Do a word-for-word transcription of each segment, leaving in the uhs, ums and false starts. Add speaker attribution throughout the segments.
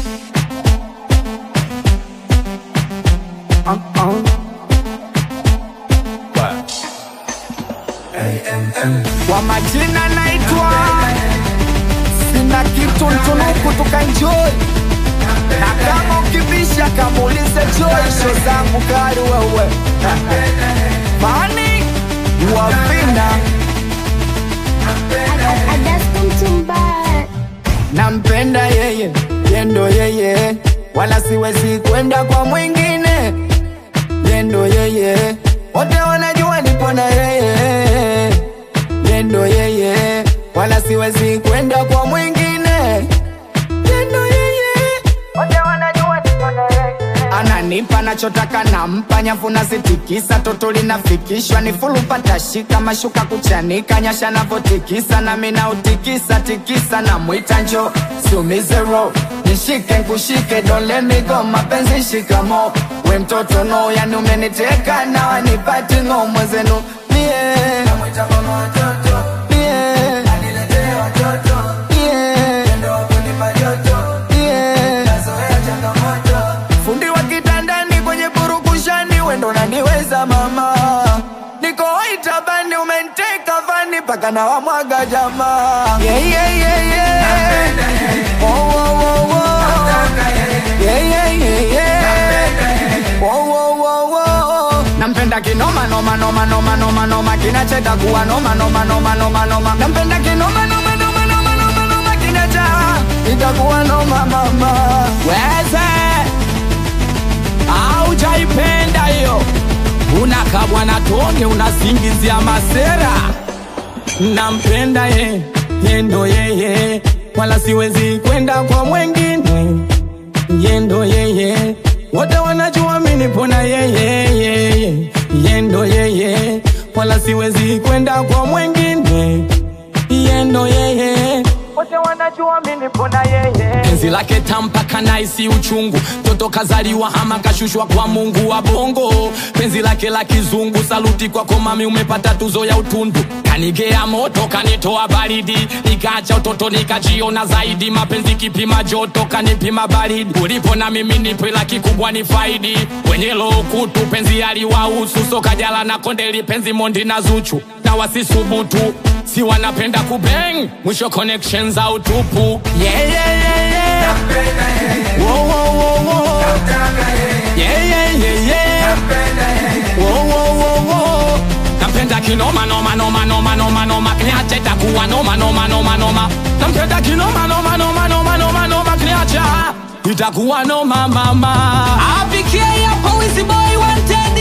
Speaker 1: Uh -uh. Kwa majina naitwa Sina Kitu Ntunuku tukaenjoy. Na kama ukibisha kamulize Joy, show zangu kali wewe Mani Wavina nampenda yeye, yendo yeye, wala siwezi kwenda kwa mwingine. Yendo yeye, wote wanajua nipo na yeye. Yendo yeye, wala siwezi kwenda kwa mwingine. Yendo yeye, wote wanajua nipo na yeye. Ananipa nachotaka nampa, nyavu nazitikisa, toto linafikishwa ni fulu pata shika, mashuka kuchanika, nyasha navotikisa, na mina utikisa, tikisa na mwita njo, siumize roho, nishike nkushike, don't let me go, mapenzi shikamo, we mtoto no, yani umeniteka, na wanipati ngo mwezenu, yeah, na mwita mama watoto, yeah, anilete watoto, yeah, endo wakunipa joto, yeah, nazoea changamoto, fundi wa kitandani kwenye burukushani, wendo naniweza mama, niko itabani umenteka vani, paka na wamwaga jamaa, yeah, yeah, yeah, yeah, oh, oh, oh, oh. Yeah, yeah, yeah, yeah. Oh, oh, oh, oh. Nampenda kinoma noma noma noma noma noma, kinacheta kuwa noma noma noma noma noma. Nampenda kinoma noma noma noma noma noma, kinacha itakuwa noma mama. Weze au jaipenda hiyo, unakabwa na tonge unasingizia masera. Nampenda ye, yendo yeye, wala siwezi kwenda kwa mwengine. Yendo yeye, wote wanajua mimi nipo na yeye. Yendo yeye, wala siwezi kwenda kwa mwengine. Yendo yeye, wote wanajua mimi nipo na yeye. Penzi lake tampaka naisi uchungu, toto kazaliwa hama kashushwa kwa Mungu wa bongo. Penzi lake la kizungu, saluti kwa komami, umepata tuzo ya utundu. Kanigea moto kanitoa baridi, nikaacha utoto nikajiona zaidi. Mapenzi kipima joto kanipima baridi, ulipo na mimi nipo ila kikubwa ni faidi. Wenye lokutu penzi aliwahusu, soka jala na kondeli penzi mondi na Zuchu. Na wasisubutu, si wanapenda kubeng, mwisho connection za utupu. Yeah, yeah, yeah, yeah. Nampenda yeye, wow, wow, wow, wow. Namtaka yeye, yeah, yeah, yeah, yeah. Nampenda yeye, wow, wow, wow, wow. Nampenda kinoma noma noma noma noma noma, kniacha itakuwa noma noma noma noma. Nampenda kinoma noma noma noma noma noma, kniacha itakuwa noma mama. Apikie hapo Wizzy Boy wanted.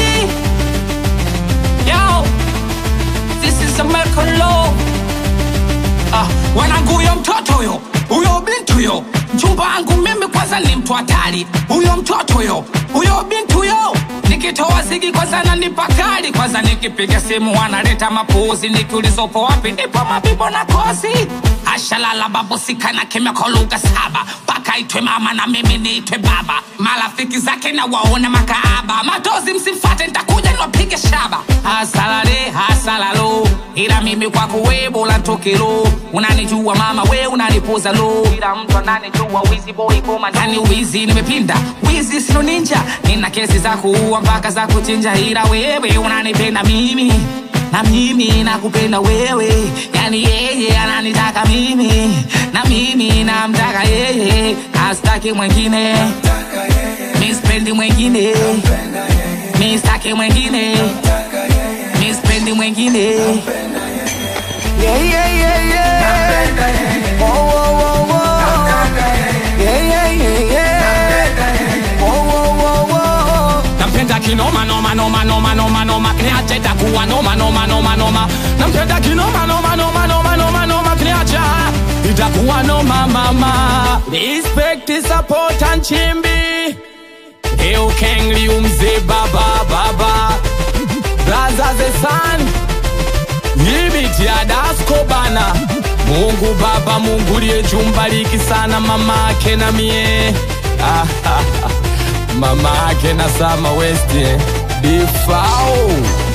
Speaker 1: Yo, this is American law. Ah, wanangu huyo mtoto huyo, huyo bintu huyo, mchumba wangu mimi kwanza ni mtu hatari. Huyo mtoto huyo, huyo bintu huyo, nikitoa zigi kwanza ananipa kali. Kwanza nikipiga simu wanaleta mapuzi, nikiuliza upo wapi nipo mabibo na kosi. Ashalala babu sikana kimya kwa lugha saba, paka itwe mama na mimi niitwe baba. Marafiki zake na waona makaaba, matozi msifate nitakuja niwapige shaba. Hasalale hasalalo, ila mimi kwa kuwebo la tokelo. Unanijua mama we unanipoza lo, ila mtu ananijua Wizzy Boy koma ndani Wizzy nimepinda. Wizzy sino ninja, nina kesi za kuua mpaka za kuchinja, ila wewe unanipenda mimi na mimi nakupenda wewe. Yani yeye ananitaka mimi na mimi namtaka yeye, astaki mwengine, mi sipendi mwengine, mi sitaki mwengine, mi sipendi mwengine. Yeah, yeah, yeah, yeah. Oh, oh, oh, oh. Yeah, yeah, yeah, yeah. Oh, oh, oh, oh. Nampenda kinoma noma noma noma noma noma, kniacha itakuwa noma noma noma noma. Nampenda kinoma noma noma noma noma noma, kniacha itakuwa noma mama. Respect, support and chimbi. Eo Kengli umze baba baba. Blaza the sun. Yibiti ya dasko bana. Mungu baba, Mungu liye jumbariki sana mama ake na mie. Mama ake na Sama West, Bifao.